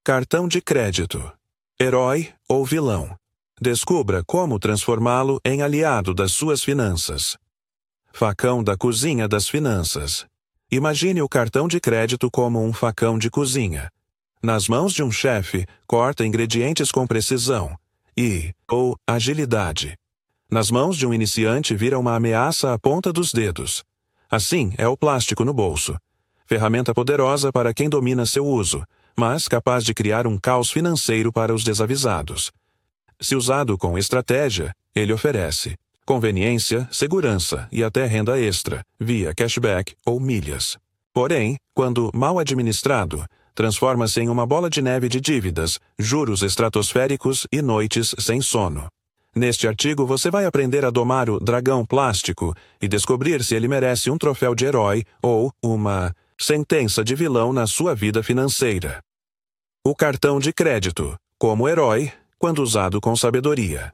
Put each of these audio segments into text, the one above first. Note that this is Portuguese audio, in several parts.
Cartão de crédito. Herói ou vilão? Descubra como transformá-lo em aliado das suas finanças. Facão da cozinha das finanças. Imagine o cartão de crédito como um facão de cozinha. Nas mãos de um chefe, corta ingredientes com precisão ou agilidade. Nas mãos de um iniciante, vira uma ameaça à ponta dos dedos. Assim é o plástico no bolso. Ferramenta poderosa para quem domina seu uso, mas capaz de criar um caos financeiro para os desavisados. Se usado com estratégia, ele oferece conveniência, segurança e até renda extra, via cashback ou milhas. Porém, quando mal administrado, transforma-se em uma bola de neve de dívidas, juros estratosféricos e noites sem sono. Neste artigo você vai aprender a domar o dragão plástico e descobrir se ele merece um troféu de herói ou uma sentença de vilão na sua vida financeira. O cartão de crédito, como herói, quando usado com sabedoria.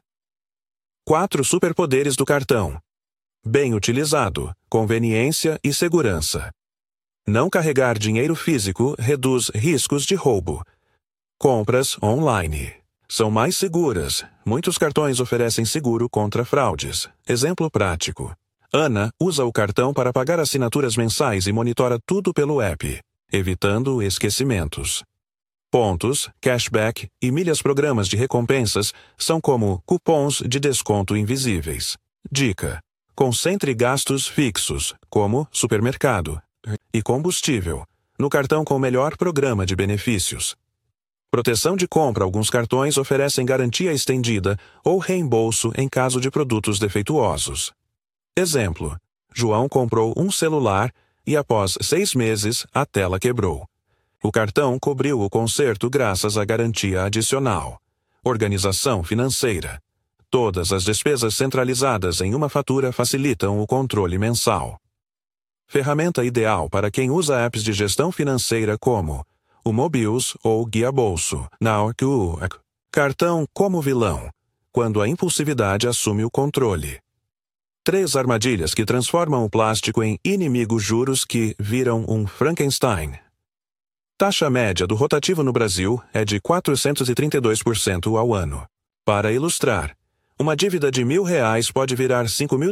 4 superpoderes do cartão. Bem utilizado, conveniência e segurança. Não carregar dinheiro físico reduz riscos de roubo. Compras online. São mais seguras. Muitos cartões oferecem seguro contra fraudes. Exemplo prático. Ana usa o cartão para pagar assinaturas mensais e monitora tudo pelo app, evitando esquecimentos. Pontos, cashback e milhas programas de recompensas são como cupons de desconto invisíveis. Dica: concentre gastos fixos, como supermercado e combustível, no cartão com o melhor programa de benefícios. Proteção de compra. Alguns cartões oferecem garantia estendida ou reembolso em caso de produtos defeituosos. Exemplo: João comprou um celular e após 6 meses a tela quebrou. O cartão cobriu o conserto graças à garantia adicional. Organização financeira. Todas as despesas centralizadas em uma fatura facilitam o controle mensal. Ferramenta ideal para quem usa apps de gestão financeira como o Mobius ou Guia Bolso. Cartão como vilão, quando a impulsividade assume o controle. 3 armadilhas que transformam o plástico em inimigo. Juros que viram um Frankenstein. Taxa média do rotativo no Brasil é de 432% ao ano. Para ilustrar, uma dívida de R$1.000 pode virar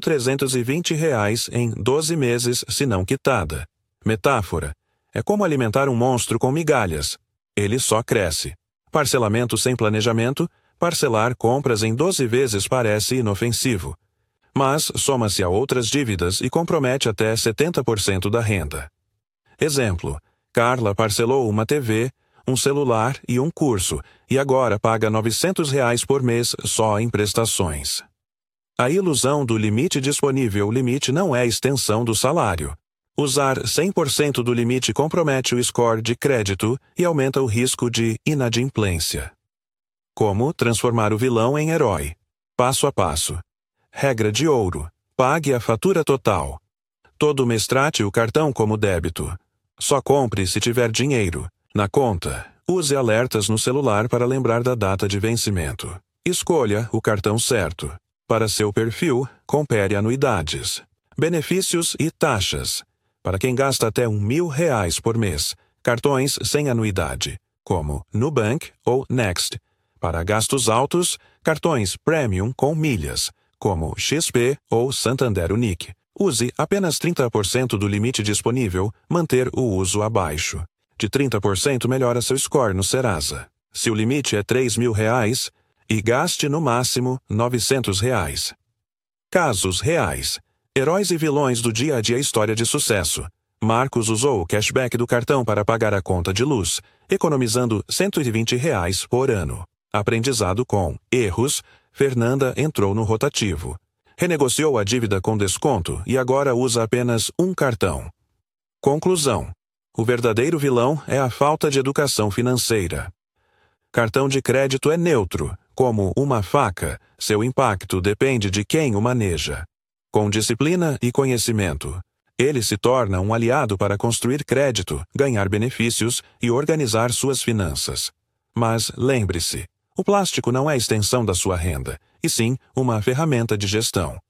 R$5.320 em 12 meses se não quitada. Metáfora: é como alimentar um monstro com migalhas. Ele só cresce. Parcelamento sem planejamento. Parcelar compras em 12 vezes parece inofensivo, mas soma-se a outras dívidas e compromete até 70% da renda. Exemplo: Carla parcelou uma TV, um celular e um curso, e agora paga R$900 por mês só em prestações. A ilusão do limite disponível. O limite não é extensão do salário. Usar 100% do limite compromete o score de crédito e aumenta o risco de inadimplência. Como transformar o vilão em herói? Passo a passo. Regra de ouro: pague a fatura total. Todo mês trate o cartão como débito. Só compre se tiver dinheiro na conta. Use alertas no celular para lembrar da data de vencimento. Escolha o cartão certo. Para seu perfil, compare anuidades, benefícios e taxas. Para quem gasta até R$1.000 por mês, cartões sem anuidade, como Nubank ou Next. Para gastos altos, cartões Premium com milhas, como XP ou Santander Unique. Use apenas 30% do limite disponível. Manter o uso abaixo de 30% melhora seu score no Serasa. Se o limite é R$3.000, e gaste no máximo R$900. Casos reais. Heróis e vilões do dia a dia. História de sucesso. Marcos usou o cashback do cartão para pagar a conta de luz, economizando R$120 por ano. Aprendizado com erros. Fernanda entrou no rotativo. Renegociou a dívida com desconto e agora usa apenas um cartão. Conclusão: o verdadeiro vilão é a falta de educação financeira. Cartão de crédito é neutro, como uma faca. Seu impacto depende de quem o maneja. Com disciplina e conhecimento, ele se torna um aliado para construir crédito, ganhar benefícios e organizar suas finanças. Mas lembre-se: o plástico não é extensão da sua renda, e sim uma ferramenta de gestão.